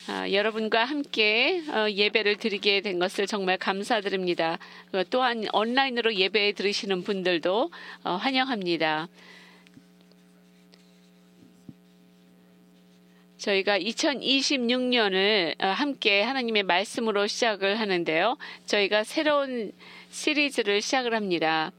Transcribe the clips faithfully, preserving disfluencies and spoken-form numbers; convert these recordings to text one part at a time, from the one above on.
아, 여러분과 함께 어, 예배를 드리게 된 것을 정말 감사드립니다. 어, 또한 온라인으로 예배 들으시는 분들도 어, 환영합니다. 저희가 이천이십육 년을 어, 함께 하나님의 말씀으로 시작을 하는데요. 저희가 새로운 시리즈를 시작을 합니다.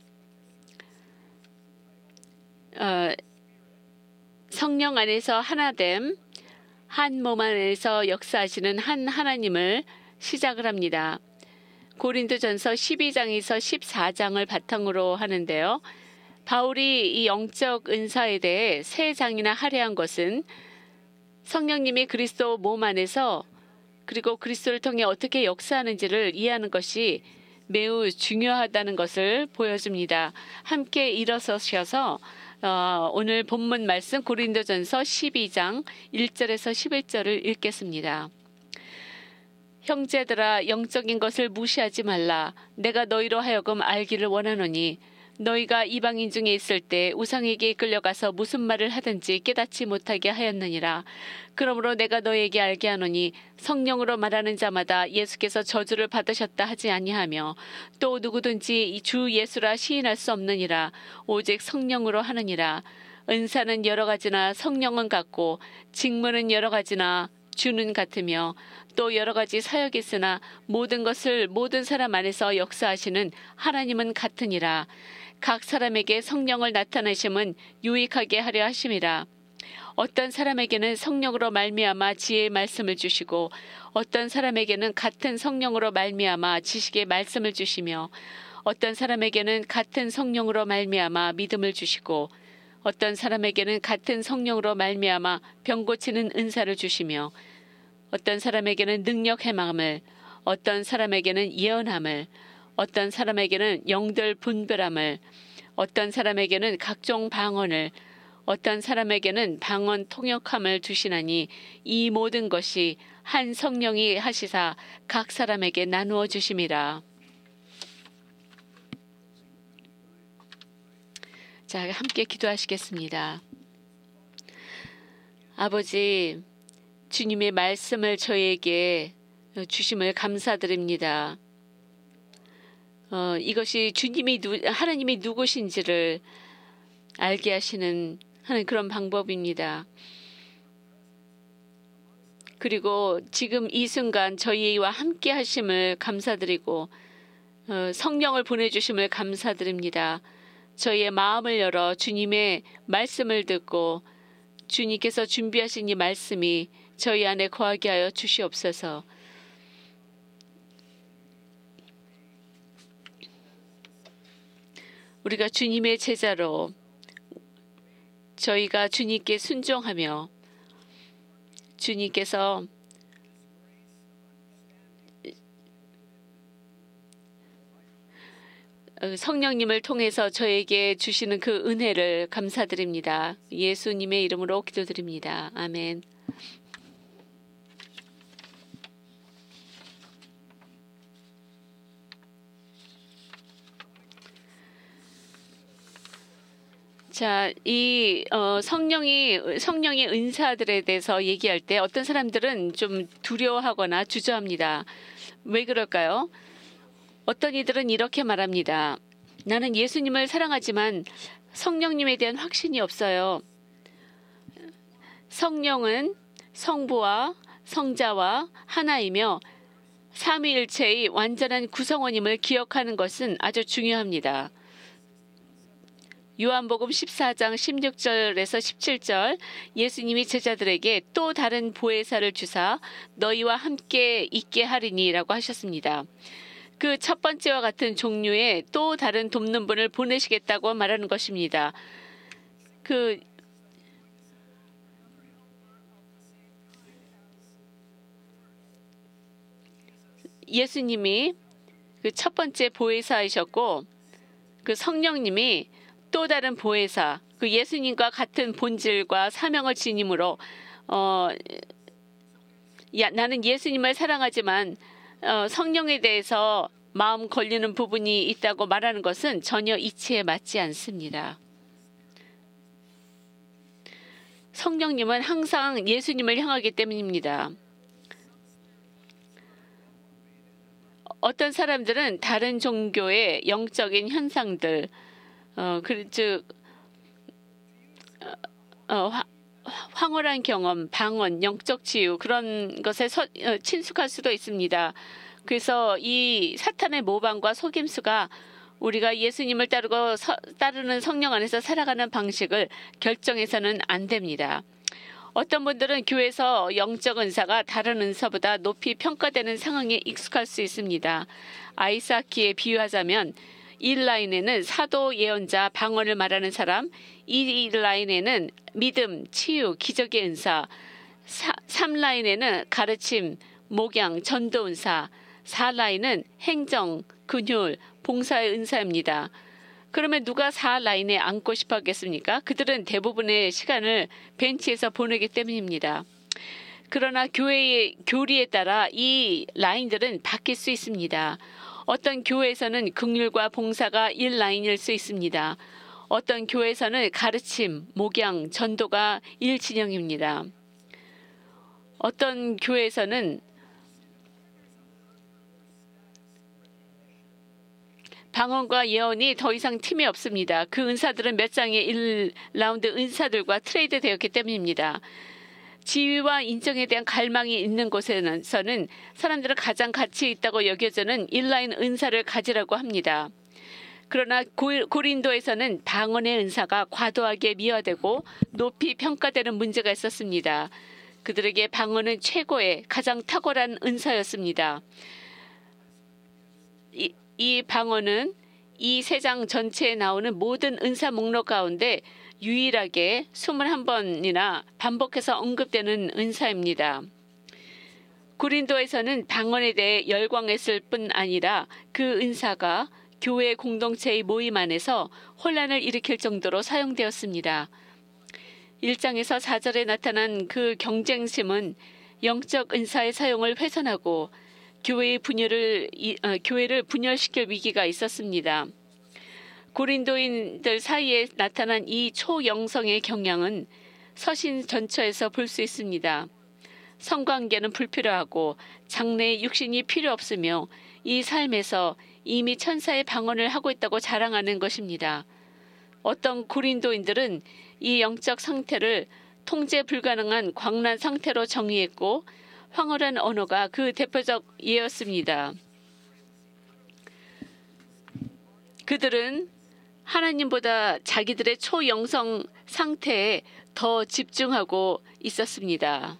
어, 성령 안에서 하나됨, 한 몸 안에서 역사하시는 한 하나님을 시작을 합니다. 고린도전서 십이 장에서 십사 장을 바탕으로 하는데요. 바울이 이 영적 은사에 대해 세 장이나 할애한 것은 성령님이 그리스도 몸 안에서 그리고 그리스도를 통해 어떻게 역사하는지를 이해하는 것이 매우 중요하다는 것을 보여줍니다. 함께 일어서셔서 어, 오늘 본문 말씀 고린도전서 십이 장 일 절에서 십일 절을 읽겠습니다. 형제들아, 영적인 것을 무시하지 말라. 내가 너희로 하여금 알기를 원하노니 너희가 이방인 중에 있을 때 우상에게 이끌려가서 무슨 말을 하든지 깨닫지 못하게 하였느니라. 그러므로 내가 너희에게 알게 하노니 성령으로 말하는 자마다 예수께서 저주를 받으셨다 하지 아니하며 또 누구든지 주 예수라 시인할 수 없느니라. 오직 성령으로 하느니라. 은사는 여러 가지나 성령은 같고 직무는 여러 가지나 주는 같으며 또 여러 가지 사역이 있으나 모든 것을 모든 사람 안에서 역사하시는 하나님은 같으니라. 각 사람에게 성령을 나타내심은 유익하게 하려 하심이라. 어떤 사람에게는 성령으로 말미암아 지혜의 말씀을 주시고 어떤 사람에게는 같은 성령으로 말미암아 지식의 말씀을 주시며 어떤 사람에게는 같은 성령으로 말미암아 믿음을 주시고 어떤 사람에게는 같은 성령으로 말미암아 병 고치는 은사를 주시며 어떤 사람에게는 능력 해망을, 어떤 사람에게는 예언함을, 어떤 사람에게는 영들 분별함을, 어떤 사람에게는 각종 방언을, 어떤 사람에게는 방언 통역함을 주시나니 이 모든 것이 한 성령이 하시사 각 사람에게 나누어 주심이라. 자, 함께 기도하시겠습니다. 아버지, 주님의 말씀을 저에게 주심을 감사드립니다. 어, 이것이 주님이 누, 하나님이 누구신지를 알게 하시는 하는 그런 방법입니다. 그리고 지금 이 순간 저희와 함께 하심을 감사드리고 어, 성령을 보내주심을 감사드립니다. 저희의 마음을 열어 주님의 말씀을 듣고 주님께서 준비하신 이 말씀이 저희 안에 거하게 하여 주시옵소서. 우리가 주님의 제자로 저희가 주님께 순종하며 주님께서 성령님을 통해서 저에게 주시는 그 은혜를 감사드립니다. 예수님의 이름으로 기도드립니다. 아멘. 자, 이 어, 성령이 성령의 은사들에 대해서 얘기할 때 어떤 사람들은 좀 두려워하거나 주저합니다. 왜 그럴까요? 어떤 이들은 이렇게 말합니다. 나는 예수님을 사랑하지만 성령님에 대한 확신이 없어요. 성령은 성부와 성자와 하나이며 삼위일체의 완전한 구성원임을 기억하는 것은 아주 중요합니다. 요한복음 십사 장 십육 절에서 십칠 절 예수님이 제자들에게 또 다른 보혜사를 주사 너희와 함께 있게 하리니 라고 하셨습니다. 그 첫 번째와 같은 종류의 또 다른 돕는 분을 보내시겠다고 말하는 것입니다. 그 예수님이 그 첫 번째 보혜사이셨고 그 성령님이 또 다른 보혜사, 그 예수님과 같은 본질과 사명을 지님으로 어, 야, 나는 예수님을 사랑하지만 어, 성령에 대해서 마음 걸리는 부분이 있다고 말하는 것은 전혀 이치에 맞지 않습니다. 성령님은 항상 예수님을 향하기 때문입니다. 어떤 사람들은 다른 종교의 영적인 현상들, 어, 그, 즉 어, 어, 화, 황홀한 경험, 방언, 영적 치유 그런 것에 서, 어, 친숙할 수도 있습니다. 그래서 이 사탄의 모방과 속임수가 우리가 예수님을 따르고 서, 따르는 성령 안에서 살아가는 방식을 결정해서는 안 됩니다. 어떤 분들은 교회에서 영적 은사가 다른 은사보다 높이 평가되는 상황에 익숙할 수 있습니다. 아이스하키에 비유하자면 일 라인에는 사도, 예언자, 방언을 말하는 사람, 이 라인에는 믿음, 치유, 기적의 은사, 삼 라인에는 가르침, 목양, 전도 은사, 사 라인은 행정, 근율, 봉사의 은사입니다. 그러면 누가 사 라인에 앉고 싶어 하겠습니까? 그들은 대부분의 시간을 벤치에서 보내기 때문입니다. 그러나 교회의 교리에 따라 이 라인들은 바뀔 수 있습니다. 어떤 교회에서는 긍휼과 봉사가 일 라인일 수 있습니다. 어떤 교회에서는 가르침, 목양, 전도가 일 진영입니다. 어떤 교회에서는 방언과 예언이 더 이상 틈이 없습니다. 그 은사들은 몇 장의 일 라운드 은사들과 트레이드 되었기 때문입니다. 지위와 인정에 대한 갈망이 있는 곳에서는 사람들은 가장 가치 있다고 여겨지는 일 라인 은사를 가지라고 합니다. 그러나 고린도에서는 방언의 은사가 과도하게 미화되고 높이 평가되는 문제가 있었습니다. 그들에게 방언은 최고의 가장 탁월한 은사였습니다. 이, 이 방언은 이 세 장 전체에 나오는 모든 은사 목록 가운데 유일하게 이십일 번이나 반복해서 언급되는 은사입니다. 고린도에서는 방언에 대해 열광했을 뿐 아니라 그 은사가 교회 공동체의 모임 안에서 혼란을 일으킬 정도로 사용되었습니다. 일 장에서 사 절에 나타난 그 경쟁심은 영적 은사의 사용을 훼손하고 교회의 분열을, 어, 교회를 분열시킬 위기가 있었습니다. 고린도인들 사이에 나타난 이 초영성의 경향은 서신 전처에서 볼 수 있습니다. 성관계는 불필요하고 장래의 육신이 필요 없으며 이 삶에서 이미 천사의 방언을 하고 있다고 자랑하는 것입니다. 어떤 고린도인들은 이 영적 상태를 통제 불가능한 광란 상태로 정의했고 황홀한 언어가 그 대표적 예였습니다. 그들은 하나님보다 자기들의 초영성 상태에 더 집중하고 있었습니다.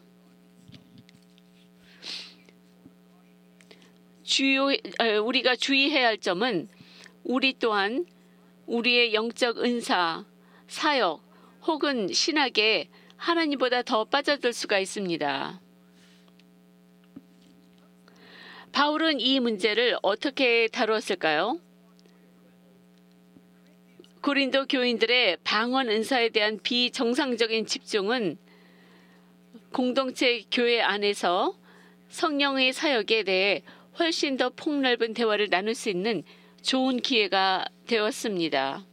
주요, 우리가 주의해야 할 점은 우리 또한 우리의 영적 은사, 사역 혹은 신학에 하나님보다 더 빠져들 수가 있습니다. 바울은 이 문제를 어떻게 다루었을까요? 고린도 교인들의 방언 은사에 대한 비정상적인 집중은 공동체 교회 안에서 성령의 사역에 대해 훨씬 더 폭넓은 대화를 나눌 수 있는 좋은 기회가 되었습니다.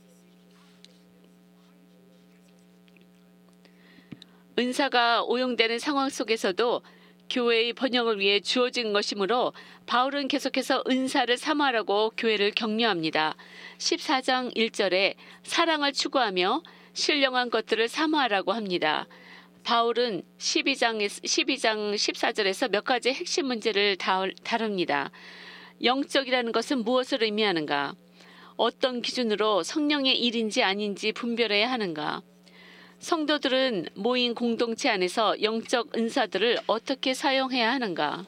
은사가 오용되는 상황 속에서도 교회의 번영을 위해 주어진 것이므로 바울은 계속해서 은사를 사모하라고 교회를 격려합니다. 십사 장 일 절에 사랑을 추구하며 신령한 것들을 사모하라고 합니다. 바울은 십이 장, 십이 장 십사 절에서 몇 가지 핵심 문제를 다룹니다. 영적이라는 것은 무엇을 의미하는가? 어떤 기준으로 성령의 일인지 아닌지 분별해야 하는가? 성도들은 모인 공동체 안에서 영적 은사들을 어떻게 사용해야 하는가?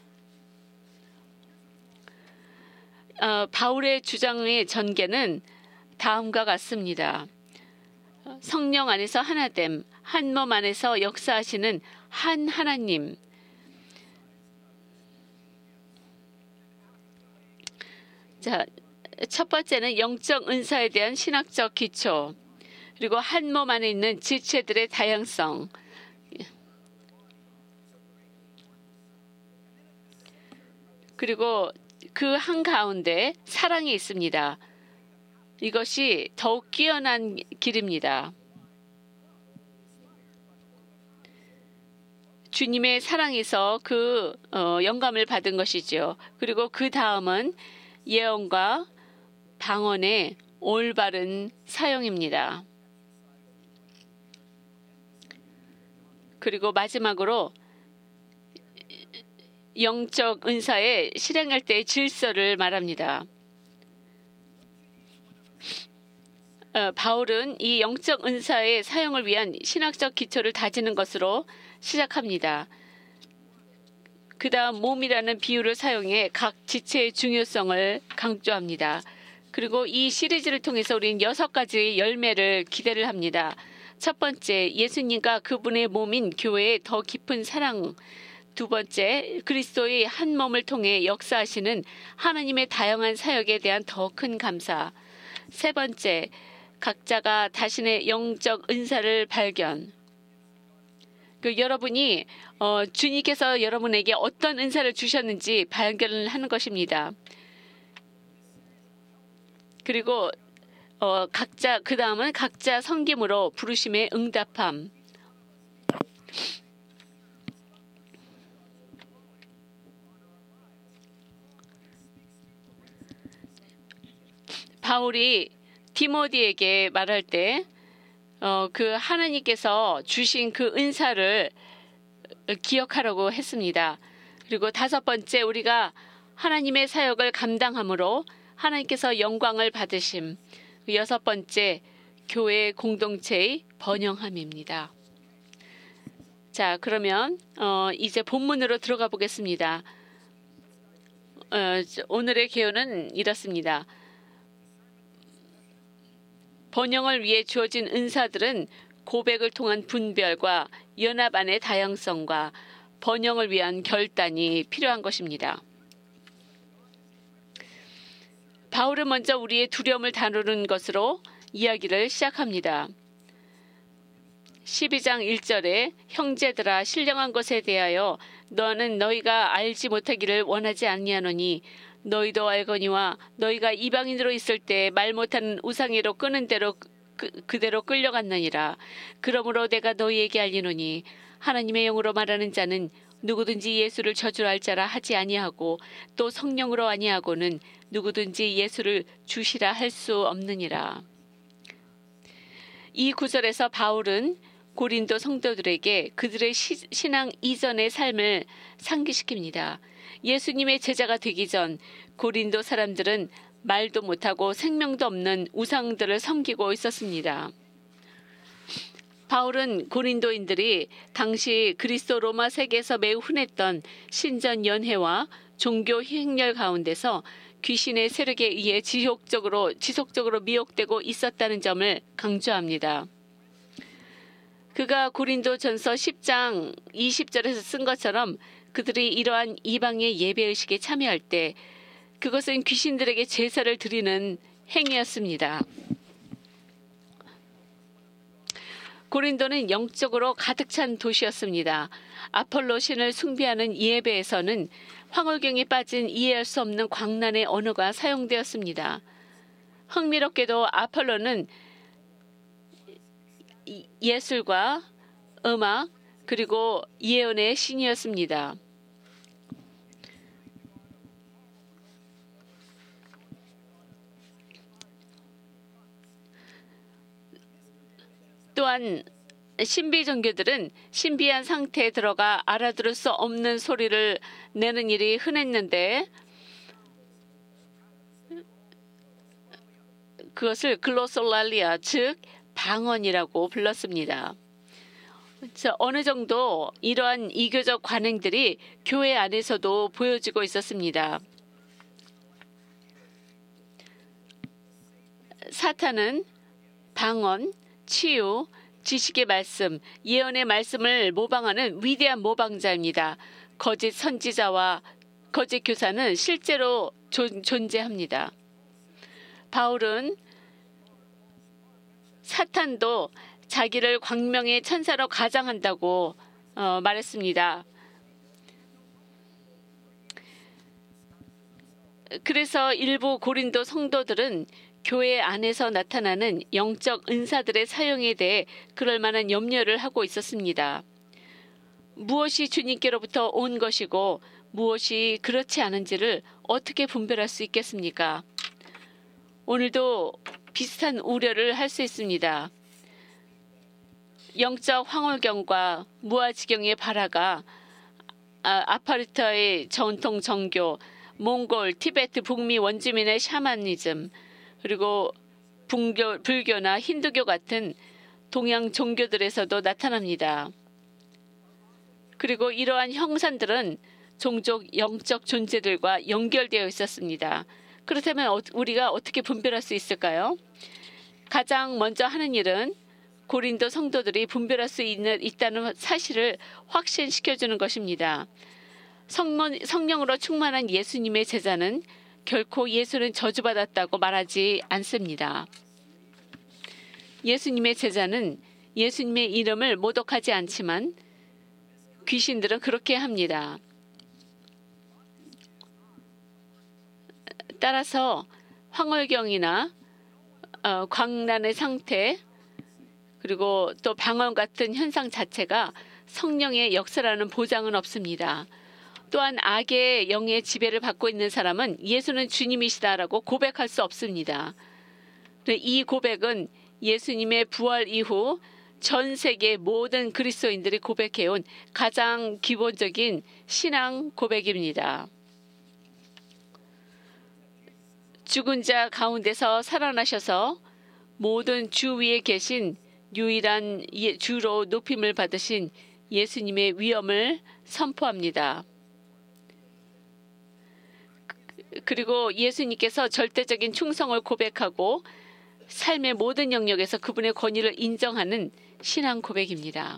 어, 바울의 주장의 전개는 다음과 같습니다. 성령 안에서 하나됨, 한 몸 안에서 역사하시는 한 하나님. 자, 첫 번째는 영적 은사에 대한 신학적 기초. 그리고 한 몸 안에 있는 지체들의 다양성. 그리고 그 한가운데 사랑이 있습니다. 이것이 더욱 뛰어난 길입니다. 주님의 사랑에서 그 어, 영감을 받은 것이죠. 그리고 그 다음은 예언과 방언의 올바른 사용입니다. 그리고 마지막으로 영적 은사의 실행할 때의 질서를 말합니다. 어, 바울은 이 영적 은사의 사용을 위한 신학적 기초를 다지는 것으로 시작합니다. 그 다음 몸이라는 비유를 사용해 각 지체의 중요성을 강조합니다. 그리고 이 시리즈를 통해서 우리는 여섯 가지의 열매를 기대를 합니다. 첫 번째, 예수님과 그분의 몸인 교회의 더 깊은 사랑. 두 번째, 그리스도의 한 몸을 통해 역사하시는 하나님의 다양한 사역에 대한 더 큰 감사. 세 번째, 각자가 자신의 영적 은사를 발견. 그 여러분이 어, 주님께서 여러분에게 어떤 은사를 주셨는지 발견을 하는 것입니다. 그리고 어, 각자 그 다음은 각자 섬김으로 부르심에 응답함. 바울이 디모데에게 말할 때 어, 그 하나님께서 주신 그 은사를 기억하라고 했습니다. 그리고 다섯 번째, 우리가 하나님의 사역을 감당함으로 하나님께서 영광을 받으심. 여섯 번째, 교회 공동체의 번영함입니다. 자, 그러면 어, 이제 본문으로 들어가 보겠습니다. 어, 오늘의 개요는 이렇습니다. 번영을 위해 주어진 은사들은 고백을 통한 분별과 연합 안의 다양성과 번영을 위한 결단이 필요한 것입니다. 바울은 먼저 우리의 두려움을 다루는 것으로 이야기를 시작합니다. 십이 장 일 절에 형제들아 신령한 것에 대하여 너는 너희가 알지 못하기를 원하지 아니하노니 너희도 알거니와 너희가 이방인으로 있을 때 말 못하는 우상에로 끄는 대로 그, 그대로 끌려갔느니라. 그러므로 내가 너희에게 알리노니 하나님의 영으로 말하는 자는 누구든지 예수를 저주할 자라 하지 아니하고 또 성령으로 아니하고는 누구든지 예수를 주시라 할 수 없느니라. 이 구절에서 바울은 고린도 성도들에게 그들의 시, 신앙 이전의 삶을 상기시킵니다. 예수님의 제자가 되기 전 고린도 사람들은 말도 못하고 생명도 없는 우상들을 섬기고 있었습니다. 바울은 고린도인들이 당시 그리스도 로마 세계에서 매우 흔했던 신전 연회와 종교 행렬 가운데서 귀신의 세력에 의해 지속적으로, 지속적으로 미혹되고 있었다는 점을 강조합니다. 그가 고린도전서 십 장 이십 절에서 쓴 것처럼 그들이 이러한 이방의 예배의식에 참여할 때 그것은 귀신들에게 제사를 드리는 행위였습니다. 고린도는 영적으로 가득 찬 도시였습니다. 아폴로 신을 숭배하는 예배에서는 황홀경에 빠진 이해할 수 없는 광란의 언어가 사용되었습니다. 흥미롭게도 아폴로는 예술과 음악 그리고 예언의 신이었습니다. 또한 신비 종교들은 신비한 상태에 들어가 알아들을 수 없는 소리를 내는 일이 흔했는데 그것을 글로솔랄리아, 즉 방언이라고 불렀습니다. 어느 정도 이러한 이교적 관행들이 교회 안에서도 보여지고 있었습니다. 사탄은 방언, 치유, 지식의 말씀, 예언의 말씀을 모방하는 위대한 모방자입니다. 거짓 선지자와 거짓 교사는 실제로 존, 존재합니다. 바울은 사탄도 자기를 광명의 천사로 가장한다고 어, 말했습니다. 그래서 일부 고린도 성도들은 교회 안에서 나타나는 영적 은사들의 사용에 대해 그럴 만한 염려를 하고 있었습니다. 무엇이 주님께로부터 온 것이고 무엇이 그렇지 않은지를 어떻게 분별할 수 있겠습니까? 오늘도 비슷한 우려를 할 수 있습니다. 영적 황홀경과 무아지경의 발화가 아, 아파르타의 전통 정교, 몽골, 티베트 북미 원주민의 샤머니즘, 그리고 불교, 불교나 힌두교 같은 동양 종교들에서도 나타납니다. 그리고 이러한 형상들은 종종 영적 존재들과 연결되어 있었습니다. 그렇다면 우리가 어떻게 분별할 수 있을까요? 가장 먼저 하는 일은 고린도 성도들이 분별할 수 있는, 있다는 사실을 확신시켜주는 것입니다. 성령, 성령으로 충만한 예수님의 제자는 결코 예수는 저주받았다고 말하지 않습니다. 예수님의 제자는 예수님의 이름을 모독하지 않지만 귀신들은 그렇게 합니다. 따라서 황홀경이나 어, 광란의 상태, 그리고 또 방언 같은 현상 자체가 성령의 역사라는 보장은 없습니다. 또한 악의 영의 지배를 받고 있는 사람은 예수는 주님이시다라고 고백할 수 없습니다. 이 고백은 예수님의 부활 이후 전 세계 모든 그리스도인들이 고백해온 가장 기본적인 신앙 고백입니다. 죽은 자 가운데서 살아나셔서 모든 주 위에 계신 유일한 주로 높임을 받으신 예수님의 위엄을 선포합니다. 그리고 예수님께서 절대적인 충성을 고백하고 삶의 모든 영역에서 그분의 권위를 인정하는 신앙 고백입니다.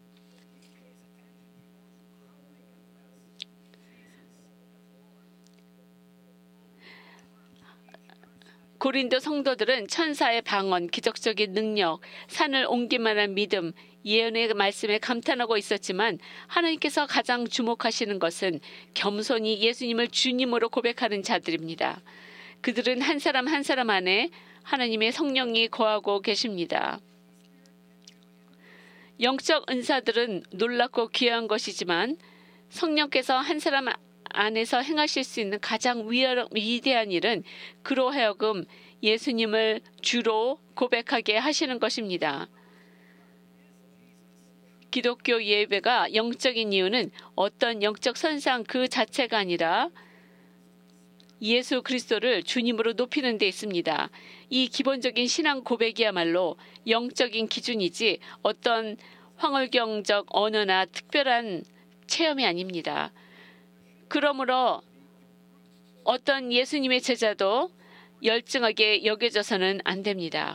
고린도 성도들은 천사의 방언, 기적적인 능력, 산을 옮길만한 믿음, 예언의 말씀에 감탄하고 있었지만 하나님께서 가장 주목하시는 것은 겸손히 예수님을 주님으로 고백하는 자들입니다. 그들은 한 사람 한 사람 안에 하나님의 성령이 거하고 계십니다. 영적 은사들은 놀랍고 귀한 것이지만 성령께서 한 사람 안에서 행하실 수 있는 가장 위대한 일은 그로 하여금 예수님을 주로 고백하게 하시는 것입니다. 기독교 예배가 영적인 이유는 어떤 영적 선상 그 자체가 아니라 예수 그리스도를 주님으로 높이는 데 있습니다. 이 기본적인 신앙 고백이야말로 영적인 기준이지 어떤 황홀경적 언어나 특별한 체험이 아닙니다. 그러므로 어떤 예수님의 제자도 열등하게 여겨져서는 안 됩니다.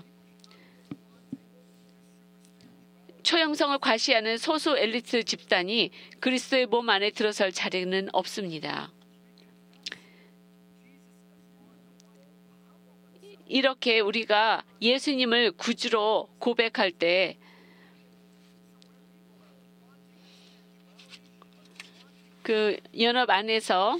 초형성을 과시하는 소수 엘리트 집단이 그리스도의 몸 안에 들어설 자리는 없습니다. 이렇게 우리가 예수님을 구주로 고백할 때 그 연합 안에서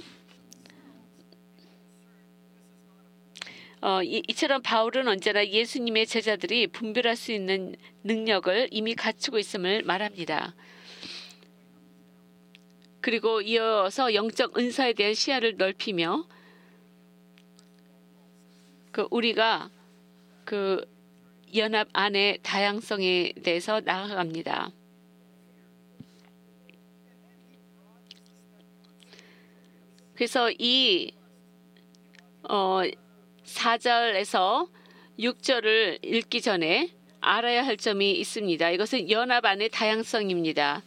어, 이, 이처럼 바울은 언제나 예수님의 제자들이 분별할 수 있는 능력을 이미 갖추고 있음을 말합니다. 그리고 이어서 영적 은사에 대한 시야를 넓히며 그 우리가 그 연합 안의 다양성에 대해서 나아갑니다. 그래서 이 어, 사 절에서 육 절을 읽기 전에 알아야 할 점이 있습니다. 이것은 연합 안의 다양성입니다.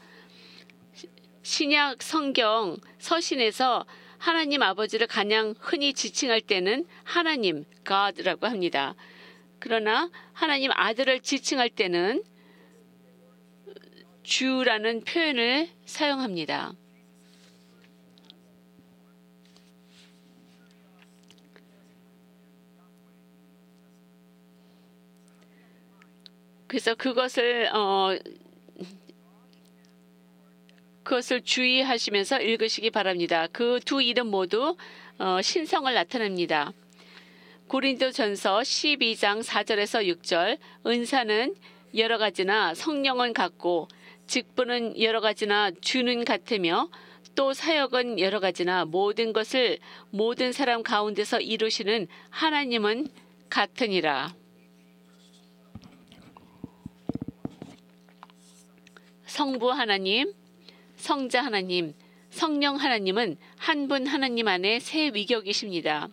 신약 성경 서신에서 하나님 아버지를 가장 흔히 지칭할 때는 하나님, God라고 합니다. 그러나 하나님 아들을 지칭할 때는 주라는 표현을 사용합니다. 그래서 그것을 어, 그것을 주의하시면서 읽으시기 바랍니다. 그 두 이름 모두 어, 신성을 나타냅니다. 고린도전서 십이 장 사 절에서 육 절 은사는 여러 가지나 성령은 같고 직분은 여러 가지나 주는 같으며 또 사역은 여러 가지나 모든 것을 모든 사람 가운데서 이루시는 하나님은 같으니라. 성부 하나님, 성자 하나님, 성령 하나님은 한 분 하나님 안에 세 위격이십니다.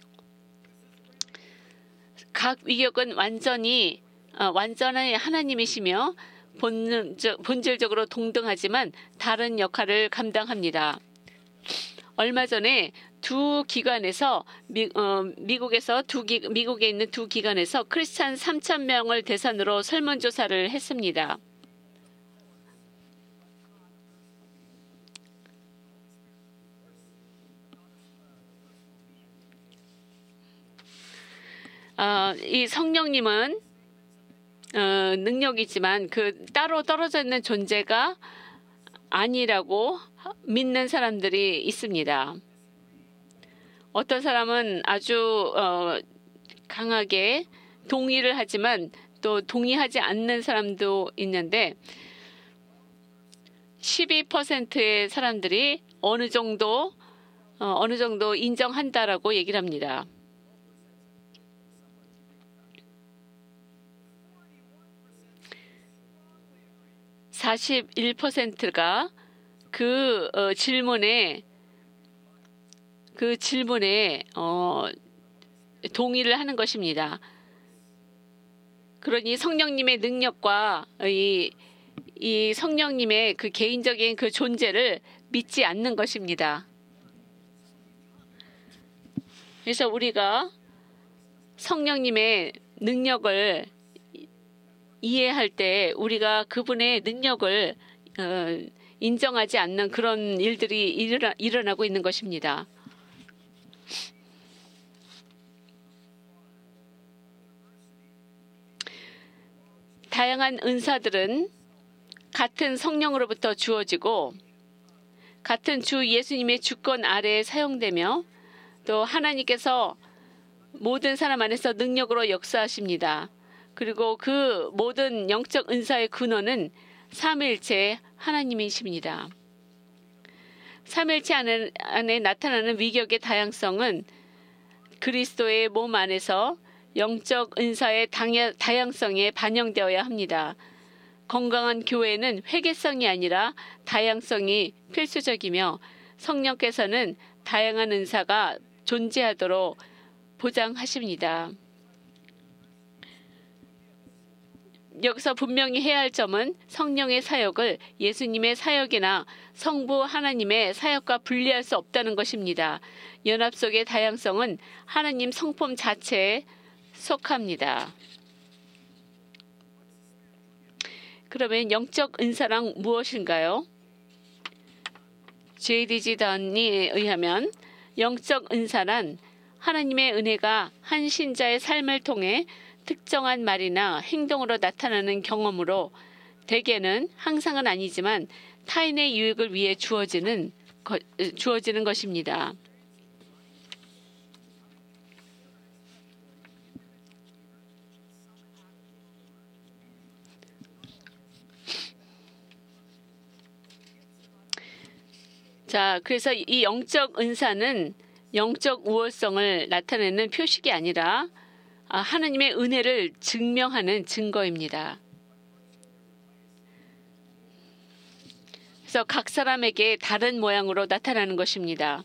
각 위격은 완전히 어, 완전한 하나님이시며 본질적, 본질적으로 동등하지만 다른 역할을 감당합니다. 얼마 전에 두 기관에서 미, 어, 미국에서 두 기, 미국에 있는 두 기관에서 크리스찬 삼천 명을 대상으로 설문조사를 했습니다. 어, 이 성령님은 어, 능력이지만 그 따로 떨어져 있는 존재가 아니라고 믿는 사람들이 있습니다. 어떤 사람은 아주 어, 강하게 동의를 하지만 또 동의하지 않는 사람도 있는데 십이 퍼센트의 사람들이 어느 정도 어, 어느 정도 인정한다라고 얘기를 합니다. 사십일 퍼센트가 그 어, 질문에 그 질문에 어, 동의를 하는 것입니다. 그러니 성령님의 능력과 이, 이 성령님의 그 개인적인 그 존재를 믿지 않는 것입니다. 그래서 우리가 성령님의 능력을 이해할 때 우리가 그분의 능력을 어, 인정하지 않는 그런 일들이 일어나, 일어나고 있는 것입니다. 다양한 은사들은 같은 성령으로부터 주어지고 같은 주 예수님의 주권 아래에 사용되며 또 하나님께서 모든 사람 안에서 능력으로 역사하십니다. 그리고 그 모든 영적 은사의 근원은 삼위일체 하나님이십니다. 삼위일체 안에, 안에 나타나는 위격의 다양성은 그리스도의 몸 안에서 영적 은사의 다양성에 반영되어야 합니다. 건강한 교회는 회개성이 아니라 다양성이 필수적이며 성령께서는 다양한 은사가 존재하도록 보장하십니다. 여기서 분명히 해야 할 점은 성령의 사역을 예수님의 사역이나 성부 하나님의 사역과 분리할 수 없다는 것입니다. 연합 속의 다양성은 하나님 성품 자체에 속합니다. 그러면 영적 은사란 무엇인가요? 제이디지 단에 의하면 영적 은사란 하나님의 은혜가 한 신자의 삶을 통해 특정한 말이나 행동으로 나타나는 경험으로 대개는 항상은 아니지만 타인의 유익을 위해 주어지는, 거, 주어지는 것입니다. 자, 그래서 이 영적 은사는 영적 우월성을 나타내는 표식이 아니라 하나님의 은혜를 증명하는 증거입니다. 그래서 각 사람에게 다른 모양으로 나타나는 것입니다.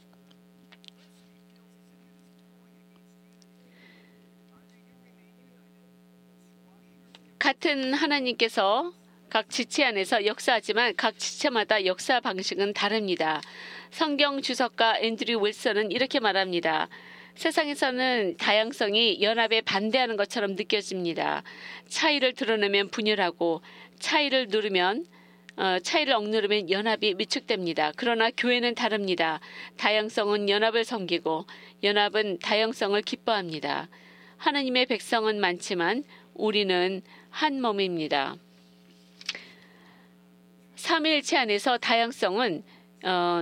같은 하나님께서 각 지체 안에서 역사하지만 각 지체마다 역사 방식은 다릅니다. 성경 주석가 앤드류 윌슨은 이렇게 말합니다. 세상에서는 다양성이 연합에 반대하는 것처럼 느껴집니다. 차이를 드러내면 분열하고 차이를 누르면 어, 차이를 억누르면 연합이 위축됩니다. 그러나 교회는 다릅니다. 다양성은 연합을 섬기고 연합은 다양성을 기뻐합니다. 하나님의 백성은 많지만 우리는 한 몸입니다. 삼위일체 안에서 다양성은 어,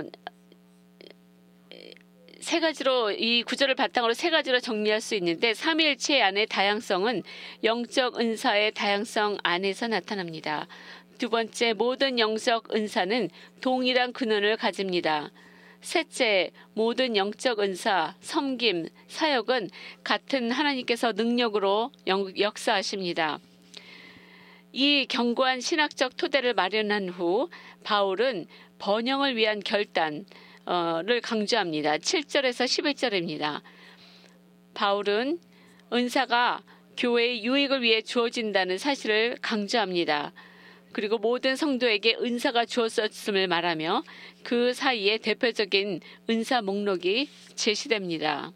세 가지로 이 구절을 바탕으로 세 가지로 정리할 수 있는데 삼위일체 안의 다양성은 영적 은사의 다양성 안에서 나타납니다. 두 번째, 모든 영적 은사는 동일한 근원을 가집니다. 셋째, 모든 영적 은사, 섬김, 사역은 같은 하나님께서 능력으로 역사하십니다. 이 견고한 신학적 토대를 마련한 후 바울은 번영을 위한 결단을 강조합니다. 칠 절에서 십일 절입니다. 바울은 은사가 교회의 유익을 위해 주어진다는 사실을 강조합니다. 그리고 모든 성도에게 은사가 주어졌음을 말하며 그 사이에 대표적인 은사 목록이 제시됩니다.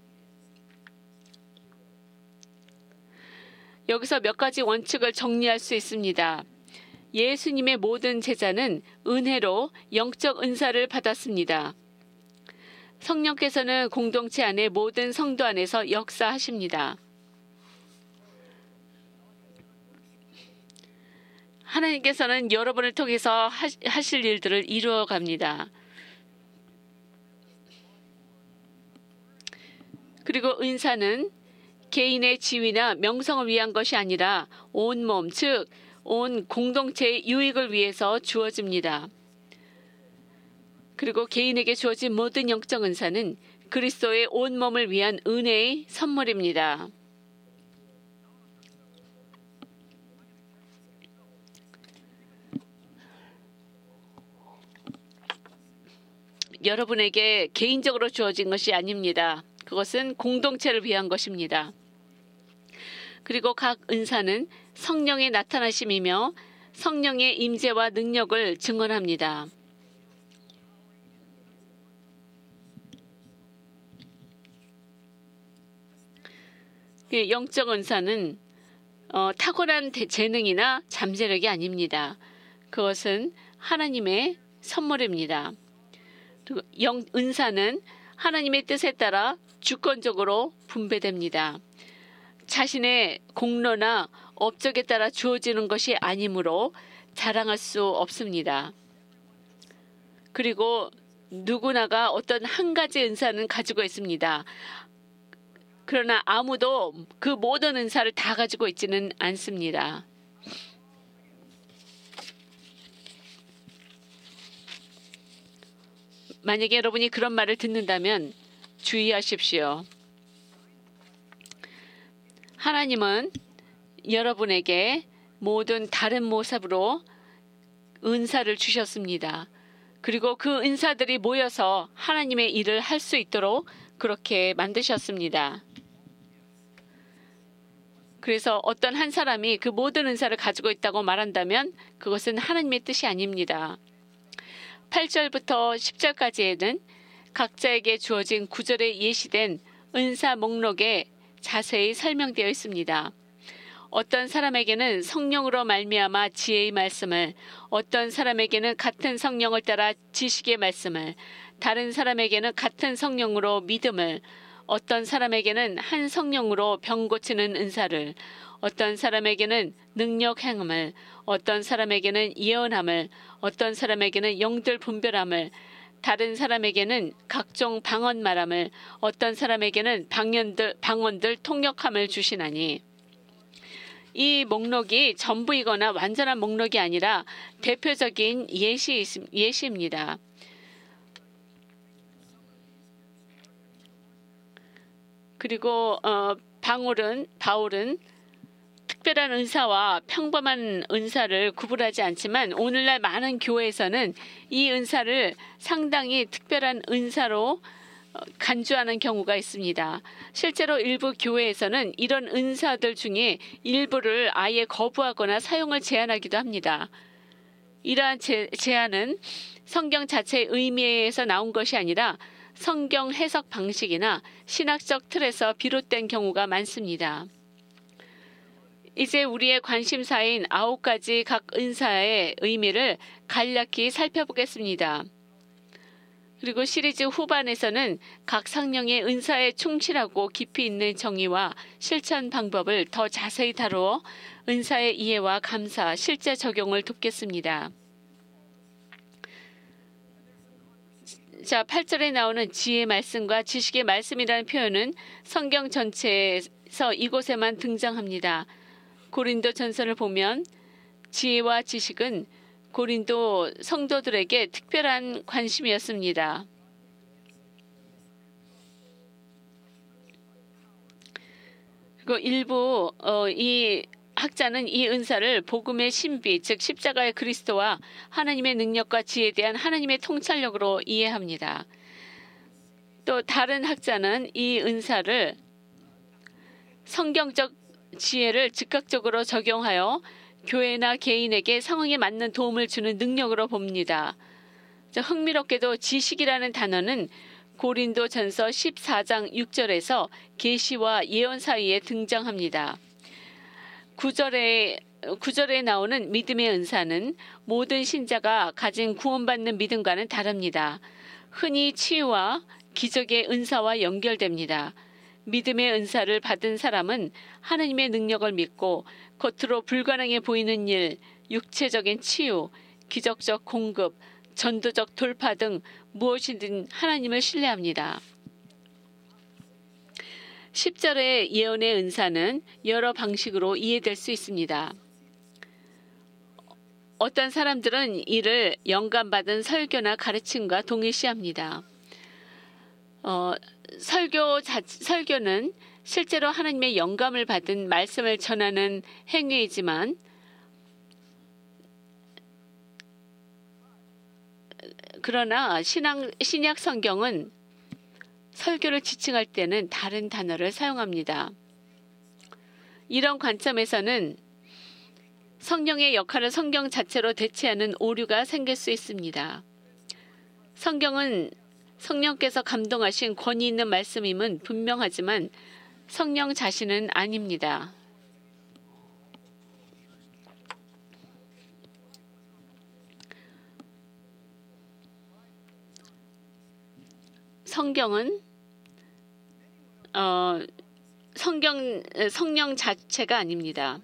여기서 몇 가지 원칙을 정리할 수 있습니다. 예수님의 모든 제자는 은혜로 영적 은사를 받았습니다. 성령께서는 공동체 안에 모든 성도 안에서 역사하십니다. 하나님께서는 여러분을 통해서 하실 일들을 이루어 갑니다. 그리고 은사는 개인의 지위나 명성을 위한 것이 아니라 온몸, 즉 온 공동체의 유익을 위해서 주어집니다. 그리고 개인에게 주어진 모든 영적 은사는 그리스도의 온몸을 위한 은혜의 선물입니다. 여러분에게 개인적으로 주어진 것이 아닙니다. 그것은 공동체를 위한 것입니다. 그리고 각 은사는 성령의 나타나심이며 성령의 임재와 능력을 증언합니다. 영적 은사는 어, 타고난 재능이나 잠재력이 아닙니다. 그것은 하나님의 선물입니다. 그리고 영, 은사는 하나님의 뜻에 따라 주권적으로 분배됩니다. 자신의 공로나 업적에 따라 주어지는 것이 아니므로 자랑할 수 없습니다. 그리고 누구나가 어떤 한 가지 은사는 가지고 있습니다. 그러나 아무도 그 모든 은사를 다 가지고 있지는 않습니다. 만약에 여러분이 그런 말을 듣는다면 주의하십시오. 하나님은 여러분에게 모든 다른 모습으로 은사를 주셨습니다. 그리고 그 은사들이 모여서 하나님의 일을 할 수 있도록 그렇게 만드셨습니다. 그래서 어떤 한 사람이 그 모든 은사를 가지고 있다고 말한다면 그것은 하나님의 뜻이 아닙니다. 팔 절부터 십 절까지에는 각자에게 주어진 구절에 예시된 은사 목록에 자세히 설명되어 있습니다. 어떤 사람에게는 성령으로 말미암아 지혜의 말씀을, 어떤 사람에게는 같은 성령을 따라 지식의 말씀을, 다른 사람에게는 같은 성령으로 믿음을, 어떤 사람에게는 한 성령으로 병 고치는 은사를, 어떤 사람에게는 능력 행함을, 어떤 사람에게는 예언함을, 어떤 사람에게는 영들 분별함을, 다른 사람에게는 각종 방언 말함을, 어떤 사람에게는 방언들, 방언들 통역함을 주시나니. 이 목록이 전부이거나 완전한 목록이 아니라 대표적인 예시, 예시입니다. 그리고 어, 바울은, 바울은 특별한 은사와 평범한 은사를 구분하지 않지만 오늘날 많은 교회에서는 이 은사를 상당히 특별한 은사로 간주하는 경우가 있습니다. 실제로 일부 교회에서는 이런 은사들 중에 일부를 아예 거부하거나 사용을 제한하기도 합니다. 이러한 제, 제한은 성경 자체의 의미에서 나온 것이 아니라 성경 해석 방식이나 신학적 틀에서 비롯된 경우가 많습니다. 이제 우리의 관심사인 아홉 가지 각 은사의 의미를 간략히 살펴보겠습니다. 그리고 시리즈 후반에서는 각 성령의 은사에 충실하고 깊이 있는 정의와 실천 방법을 더 자세히 다루어 은사의 이해와 감사, 실제 적용을 돕겠습니다. 자, 팔 절에 나오는 지혜의 말씀과 지식의 말씀이라는 표현은 성경 전체에서 이곳에만 등장합니다. 고린도 전서를 보면 지혜와 지식은 고린도 성도들에게 특별한 관심이었습니다. 그리고 일부 어, 이 학자는 이 은사를 복음의 신비, 즉 십자가의 그리스도와 하나님의 능력과 지혜에 대한 하나님의 통찰력으로 이해합니다. 또 다른 학자는 이 은사를 성경적 지혜를 즉각적으로 적용하여 교회나 개인에게 상황에 맞는 도움을 주는 능력으로 봅니다. 흥미롭게도 지식이라는 단어는 고린도전서 십사 장 육 절에서 계시와 예언 사이에 등장합니다. 구 절에, 구 절에 나오는 믿음의 은사는 모든 신자가 가진 구원받는 믿음과는 다릅니다. 흔히 치유와 기적의 은사와 연결됩니다. 믿음의 은사를 받은 사람은 하나님의 능력을 믿고 겉으로 불가능해 보이는 일, 육체적인 치유, 기적적 공급, 전도적 돌파 등 무엇이든 하나님을 신뢰합니다. 십 절의 예언의 은사는 여러 방식으로 이해될 수 있습니다. 어떤 사람들은 이를 영감받은 설교나 가르침과 동일시합니다. 어, 설교 자, 설교는 실제로 하나님의 영감을 받은 말씀을 전하는 행위이지만 그러나 신앙, 신약 성경은 설교를 지칭할 때는 다른 단어를 사용합니다. 이런 관점에서는 성령의 역할을 성경 자체로 대체하는 오류가 생길 수 있습니다. 성경은 성령께서 감동하신 권위 있는 말씀임은 분명하지만 성령 자신은 아닙니다. 성경은 어, 성경 성령 자체가 아닙니다.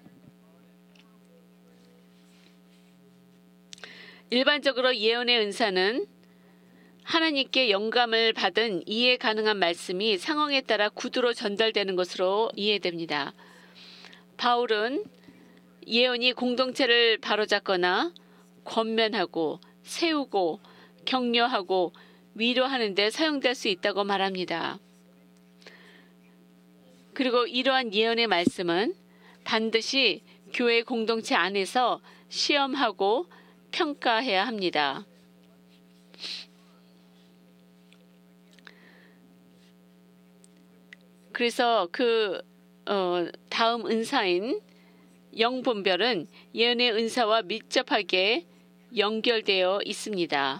일반적으로 예언의 은사는 하나님께 영감을 받은 이해 가능한 말씀이 상황에 따라 구두로 전달되는 것으로 이해됩니다. 바울은 예언이 공동체를 바로잡거나 권면하고 세우고 격려하고 위로하는 데 사용될 수 있다고 말합니다. 그리고 이러한 예언의 말씀은 반드시 교회 공동체 안에서 시험하고 평가해야 합니다. 그래서 그 어, 다음 은사인 영분별은 예언의 은사와 밀접하게 연결되어 있습니다.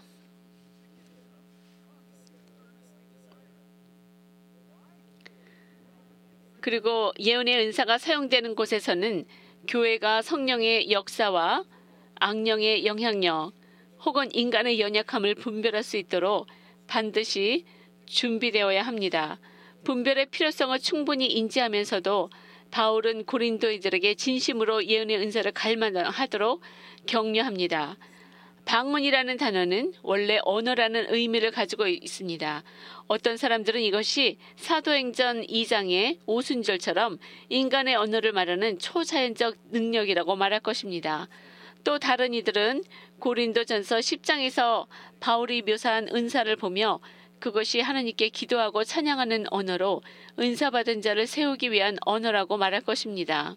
그리고 예언의 은사가 사용되는 곳에서는 교회가 성령의 역사와 악령의 영향력 혹은 인간의 연약함을 분별할 수 있도록 반드시 준비되어야 합니다. 분별의 필요성을 충분히 인지하면서도 바울은 고린도인들에게 진심으로 예언의 은사를 갈망하도록 격려합니다. 방언이라는 단어는 원래 언어라는 의미를 가지고 있습니다. 어떤 사람들은 이것이 사도행전 이 장의 오순절처럼 인간의 언어를 말하는 초자연적 능력이라고 말할 것입니다. 또 다른 이들은 고린도전서 십 장에서 바울이 묘사한 은사를 보며 그것이 하나님께 기도하고 찬양하는 언어로 은사받은 자를 세우기 위한 언어라고 말할 것입니다.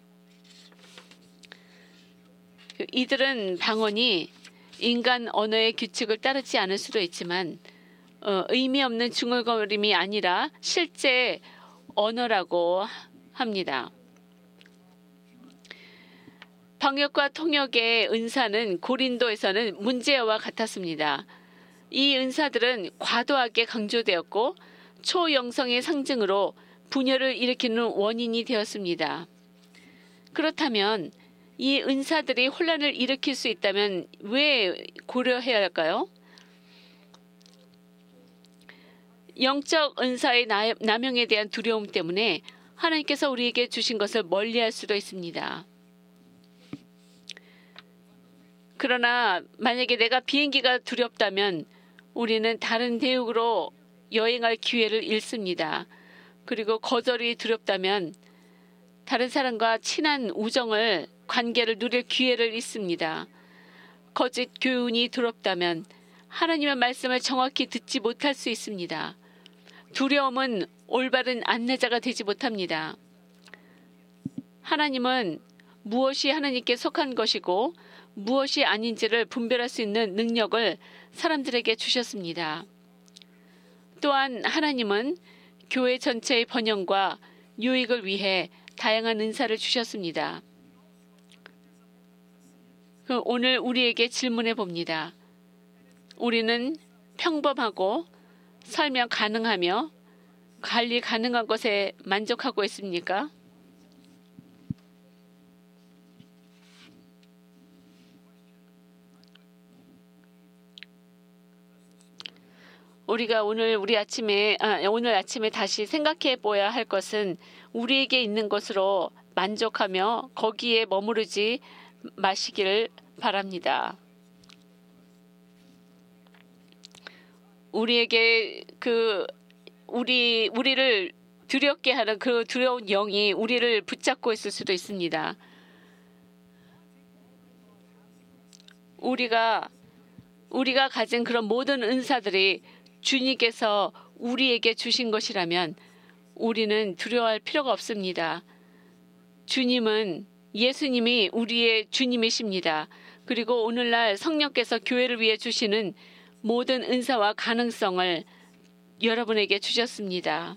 이들은 방언이 인간 언어의 규칙을 따르지 않을 수도 있지만 어, 의미 없는 중얼거림이 아니라 실제 언어라고 합니다. 방역과 통역의 은사는 고린도에서는 문제와 같았습니다. 이 은사들은 과도하게 강조되었고 초영성의 상징으로 분열을 일으키는 원인이 되었습니다. 그렇다면 이 은사들이 혼란을 일으킬 수 있다면 왜 고려해야 할까요? 영적 은사의 남용에 대한 두려움 때문에 하나님께서 우리에게 주신 것을 멀리할 수도 있습니다. 그러나 만약에 내가 비행기가 두렵다면 우리는 다른 대륙으로 여행할 기회를 잃습니다. 그리고 거절이 두렵다면 다른 사람과 친한 우정을 관계를 누릴 기회를 잃습니다. 거짓 교훈이 두렵다면 하나님의 말씀을 정확히 듣지 못할 수 있습니다. 두려움은 올바른 안내자가 되지 못합니다. 하나님은 무엇이 하나님께 속한 것이고 무엇이 아닌지를 분별할 수 있는 능력을 사람들에게 주셨습니다. 또한 하나님은 교회 전체의 번영과 유익을 위해 다양한 은사를 주셨습니다. 오늘 우리에게 질문해 봅니다. 우리는 평범하고 설명 가능하며 관리 가능한 것에 만족하고 있습니까? 우리가 오늘 우리 아침에 아, 오늘 아침에 다시 생각해 보아야 할 것은 우리에게 있는 것으로 만족하며 거기에 머무르지 마시기를 바랍니다. 우리에게 그 우리 우리를 두렵게 하는 그 두려운 영이 우리를 붙잡고 있을 수도 있습니다. 우리가 우리가 가진 그런 모든 은사들이 주님께서 우리에게 주신 것이라면 우리는 두려워할 필요가 없습니다. 주님은 예수님이 우리의 주님이십니다. 그리고 오늘날 성령께서 교회를 위해 주시는 모든 은사와 가능성을 여러분에게 주셨습니다.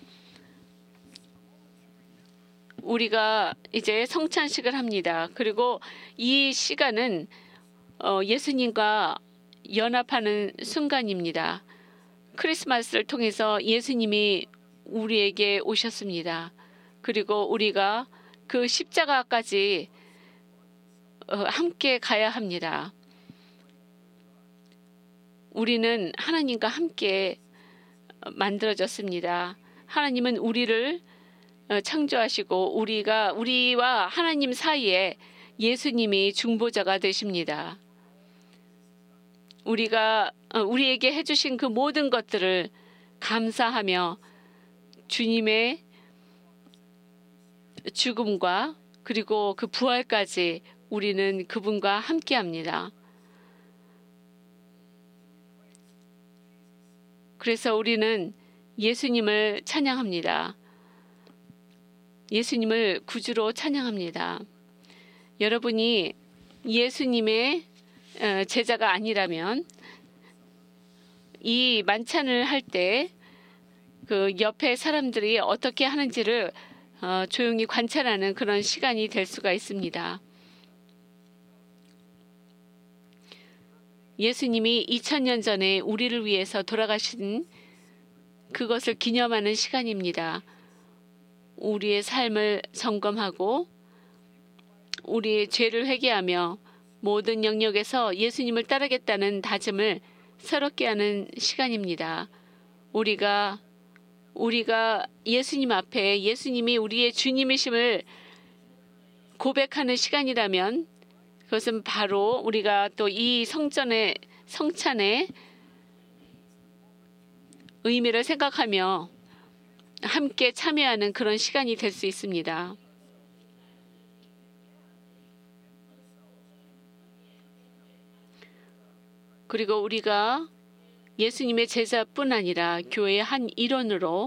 우리가 이제 성찬식을 합니다. 그리고 이 시간은 예수님과 연합하는 순간입니다. 크리스마스를 통해서 예수님이 우리에게 오셨습니다. 그리고 우리가 그 십자가까지 함께 가야 합니다. 우리는 하나님과 함께 만들어졌습니다. 하나님은 우리를 창조하시고 우리가 우리와 하나님 사이에 예수님이 중보자가 되십니다. 우리가 우리에게 해주신 그 모든 것들을 감사하며 주님의 죽음과 그리고 그 부활까지 우리는 그분과 함께합니다. 그래서 우리는 예수님을 찬양합니다. 예수님을 구주로 찬양합니다. 여러분이 예수님의 제자가 아니라면 이 만찬을 할 때 그 옆에 사람들이 어떻게 하는지를 어, 조용히 관찰하는 그런 시간이 될 수가 있습니다. 예수님이 이천 년 전에 우리를 위해서 돌아가신 그것을 기념하는 시간입니다. 우리의 삶을 점검하고 우리의 죄를 회개하며 모든 영역에서 예수님을 따르겠다는 다짐을 새롭게 하는 시간입니다. 우리가 우리가 예수님 앞에 예수님이 우리의 주님이심을 고백하는 시간이라면 그것은 바로 우리가 또 이 성전의 성찬의 의미를 생각하며 함께 참여하는 그런 시간이 될 수 있습니다. 그리고 우리가 예수님의 제자뿐 아니라 교회의 한 일원으로